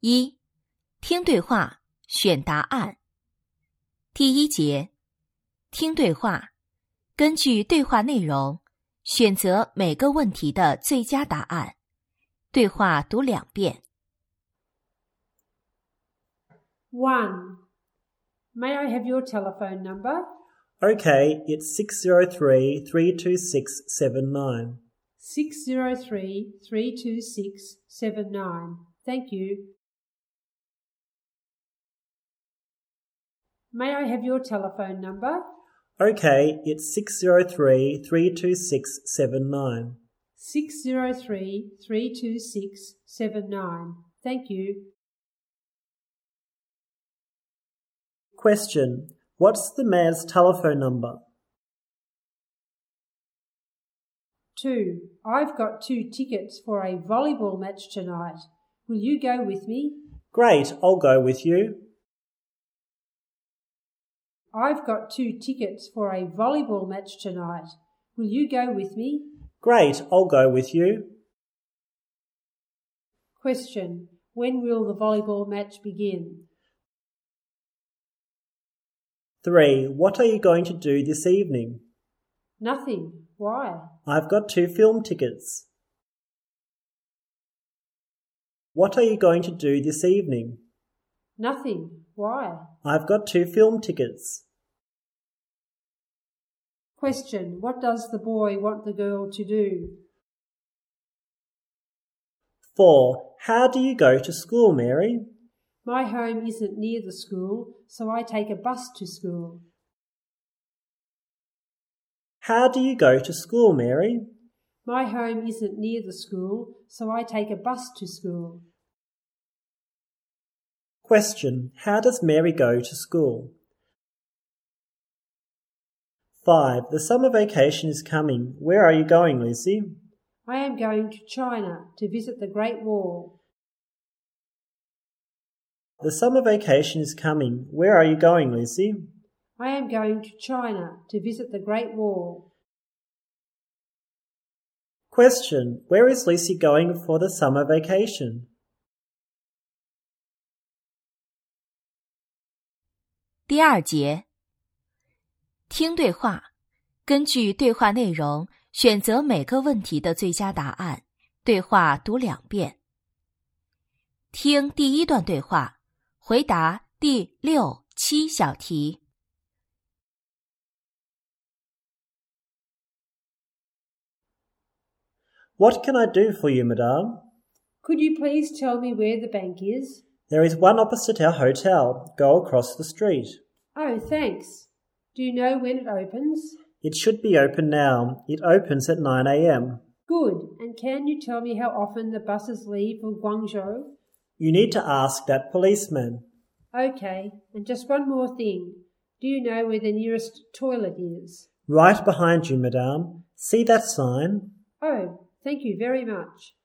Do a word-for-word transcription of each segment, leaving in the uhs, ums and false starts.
一、听对话，选答案。第一节，听对话，根据对话内容，选择每个问题的最佳答案。对话读两遍。 One. May I have your telephone number? Okay, it's six zero three, three two six, seven nine. Six zero three, three two six, seven nine. Thank you. May I have your telephone number? Okay, it's six zero three, three two six, seven nine. Six zero three, three two six, seven nine. Thank you. Question. What's the man's telephone number? Two. I've got two tickets for a volleyball match tonight. Will you go with me? Great, I'll go with you. I've got two tickets for a volleyball match tonight. Will you go with me? Great, I'll go with you. Question. When will the volleyball match begin? Three. What are you going to do this evening? Nothing. Why? I've got two film tickets. What are you going to do this evening? Nothing. Why? I've got two film tickets. Question. What does the boy want the girl to do? Four. How do you go to school, Mary? My home isn't near the school, so I take a bus to school. How do you go to school, Mary? My home isn't near the school, so I take a bus to school. Question. How does Mary go to school? Five. The summer vacation is coming. Where are you going, Lucy? I am going to China to visit the Great Wall. The summer vacation is coming. Where are you going, Lucy? I am going to China to visit the Great Wall. Question. Where is Lucy going for the summer vacation? 第二节，听对话，根据对话内容，选择每个问题的最佳答案。对话读两遍。听第一段对话，回答第六、七小题。 What can I do for you, madame? Could you please tell me where the bank is? There is one opposite our hotel. Go across the street. Oh, thanks. Do you know when it opens? It should be open now. It opens at nine a.m. Good. And can you tell me how often the buses leave for Guangzhou? You need to ask that policeman. Okay. And just one more thing. Do you know where the nearest toilet is? Right behind you, madame. See that sign? Oh, thank you very much.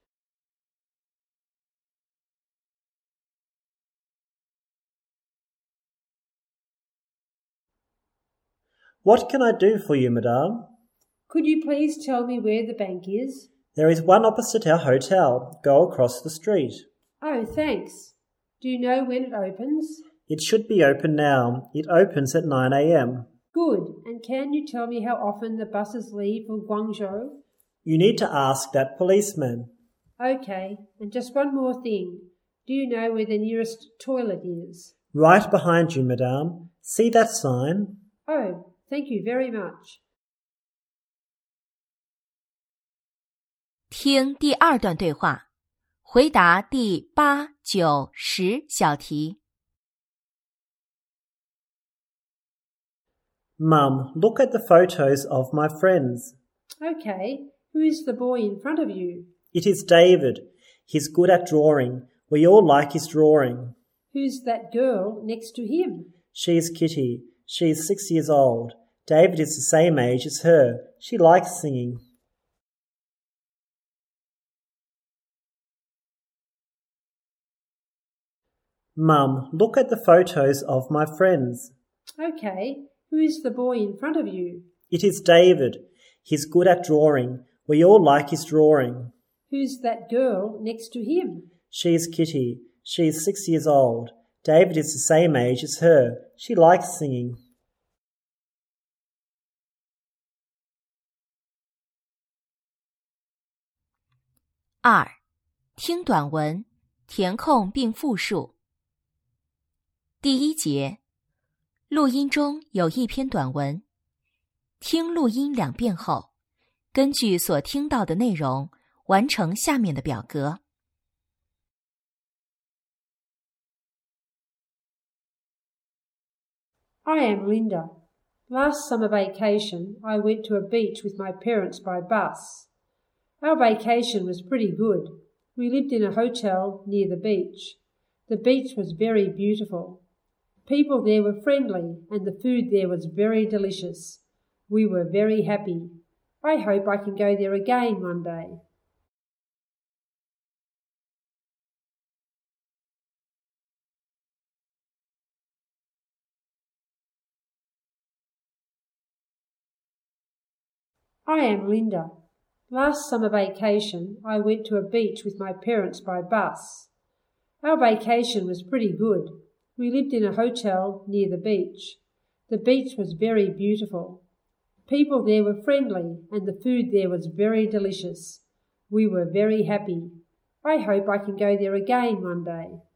What can I do for you, madame? Could you please tell me where the bank is? There is one opposite our hotel. Go across the street. Oh, thanks. Do you know when it opens? It should be open now. It opens at nine a.m. Good. And can you tell me how often the buses leave for Guangzhou? You need to ask that policeman. Okay. And just one more thing. Do you know where the nearest toilet is? Right behind you, madame. See that sign? Oh, thank you very much. 听第二段对话，回答第八、九、十小题。 Mum, look at the photos of my friends. Okay. Who is the boy in front of you? It is David. He's good at drawing. We all like his drawing. Who's that girl next to him? She is Kitty. She is six years old. David is the same age as her. She likes singing. Mum, look at the photos of my friends. Okay. Who is the boy in front of you? It is David. He's good at drawing. We all like his drawing. Who's that girl next to him? She is Kitty. She is six years old. David is the same age as her. She likes singing. 二、听短文，填空并复述。第一节，录音中有一篇短文。听录音两遍后，根据所听到的内容，完成下面的表格。 I am Linda. Last summer vacation, I went to a beach with my parents by bus. Our vacation was pretty good. We lived in a hotel near the beach. The beach was very beautiful. People there were friendly and the food there was very delicious. We were very happy. I hope I can go there again one day. I am Linda. Last summer vacation, I went to a beach with my parents by bus. Our vacation was pretty good. We lived in a hotel near the beach. The beach was very beautiful. People there were friendly and the food there was very delicious. We were very happy. I hope I can go there again one day.